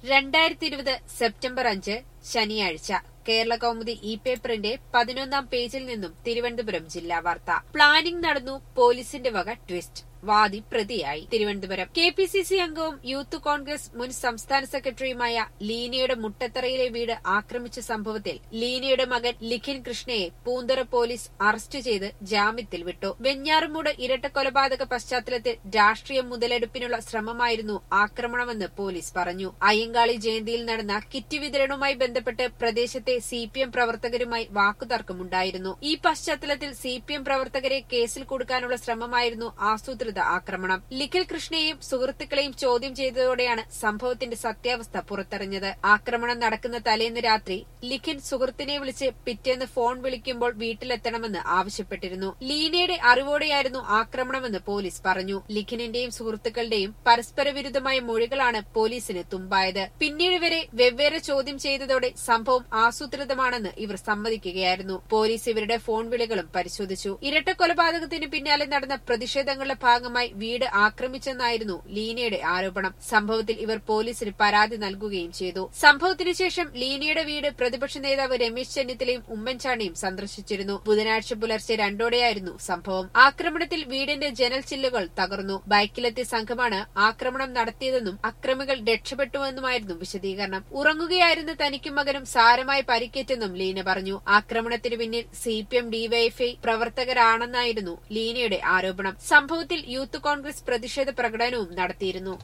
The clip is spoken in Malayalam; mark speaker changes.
Speaker 1: 2020 സെപ്റ്റംബർ 5 ശനിയാഴ്ച കേരള കൗമുദി പേപ്പറിന്റെ 11-ാം പേജിൽ നിന്നും തിരുവനന്തപുരം ജില്ലാ വാർത്ത. പ്ലാനിംഗ് നടന്നു, പോലീസിന്റെ വക ട്വിസ്റ്റ്. വാദി പ്രതിയായി. തിരുവനന്തപുരം കെപിസിസി അംഗവും യൂത്ത് കോൺഗ്രസ് മുൻ സംസ്ഥാന സെക്രട്ടറിയുമായ ലീനയുടെ മുട്ടത്തറയിലെ വീട് ആക്രമിച്ച സംഭവത്തിൽ ലീനയുടെ മകൻ ലിഖിൻ കൃഷ്ണയെ പൂന്തറ പോലീസ് അറസ്റ്റ് ചെയ്ത് ജാമ്യത്തിൽ വിട്ടു. വെഞ്ഞാറമൂട് ഇരട്ടക്കൊലപാതക പശ്ചാത്തലത്തിൽ രാഷ്ട്രീയ മുതലെടുപ്പിനുള്ള ശ്രമമായിരുന്നു ആക്രമണമെന്ന് പോലീസ് പറഞ്ഞു. അയ്യങ്കാളി ജയന്തിയിൽ നടന്ന കിറ്റ് വിതരണവുമായി ബന്ധപ്പെട്ട് പ്രദേശത്തെ സിപിഎം പ്രവർത്തകരുമായി വാക്കുതർക്കമുണ്ടായിരുന്നു. ഈ പശ്ചാത്തലത്തിൽ സിപിഎം പ്രവർത്തകരെ കേസിൽ കൊടുക്കാനുള്ള ശ്രമമായിരുന്നു ആസൂത്രിത ആക്രമണം. ലിഖിൽ കൃഷ്ണയെയും സുഹൃത്തുക്കളെയും ചോദ്യം ചെയ്തതോടെയാണ് സംഭവത്തിന്റെ സത്യാവസ്ഥ പുറത്തറിഞ്ഞത്. ആക്രമണം നടക്കുന്ന തലേന്ന് രാത്രി ലിഖിൻ സുഹൃത്തിനെ വിളിച്ച് പിറ്റേന്ന് ഫോൺ വിളിക്കുമ്പോൾ വീട്ടിലെത്തണമെന്ന് ആവശ്യപ്പെട്ടിരുന്നു. ലീനയുടെ അറിവോടെയായിരുന്നു ആക്രമണമെന്ന് പോലീസ് പറഞ്ഞു. ലിഖിനിന്റെയും സുഹൃത്തുക്കളുടെയും പരസ്പര വിരുദ്ധമായ മൊഴികളാണ് പോലീസിന് തുമ്പായത്. പിന്നീട് വരെ വെവ്വേറെ ചോദ്യം ചെയ്തതോടെ സംഭവം ആസൂത്രിതമാണെന്ന് ഇവർ സമ്മതിക്കുകയായിരുന്നു. പോലീസ് ഇവരുടെ ഫോൺ വിളികളും പരിശോധിച്ചു. ഇരട്ടക്കൊലപാതകത്തിന് പിന്നാലെ നടന്ന പ്രതിഷേധങ്ങളുടെ ഭാഗമായി വീട് ആക്രമിച്ചെന്നായിരുന്നു ലീനയുടെ ആരോപണം. സംഭവത്തിൽ ഇവർ പോലീസിന് പരാതി നൽകുകയും ചെയ്തു. സംഭവത്തിനു ശേഷം ലീനയുടെ വീട് പ്രതിപക്ഷ നേതാവ് രമേശ് ചെന്നിത്തലയും ഉമ്മൻചാണ്ടിയും സന്ദർശിച്ചിരുന്നു. ബുധനാഴ്ച പുലർച്ചെ 2:00-ഓടെയായിരുന്നു സംഭവം. ആക്രമണത്തിൽ വീടിന്റെ ജനൽ ചില്ലുകൾ തകർന്നു. ബൈക്കിലെത്തിയ സംഘമാണ് ആക്രമണം നടത്തിയതെന്നും അക്രമികൾ രക്ഷപ്പെട്ടുവെന്നുമായിരുന്നു വിശദീകരണം. ഉറങ്ങുകയായിരുന്ന തനിക്കും മകനും സാരമായി പരിക്കേറ്റെന്നും ലീന പറഞ്ഞു. ആക്രമണത്തിന് പിന്നിൽ സിപിഎം ഡിവൈഎഫ്ഐ പ്രവർത്തകരാണെന്നായിരുന്നു ലീനയുടെ ആരോപണം. സംഭവത്തിൽ യൂത്ത് കോൺഗ്രസ് പ്രതിഷേധ പ്രകടനവും നടത്തിയിരുന്നു.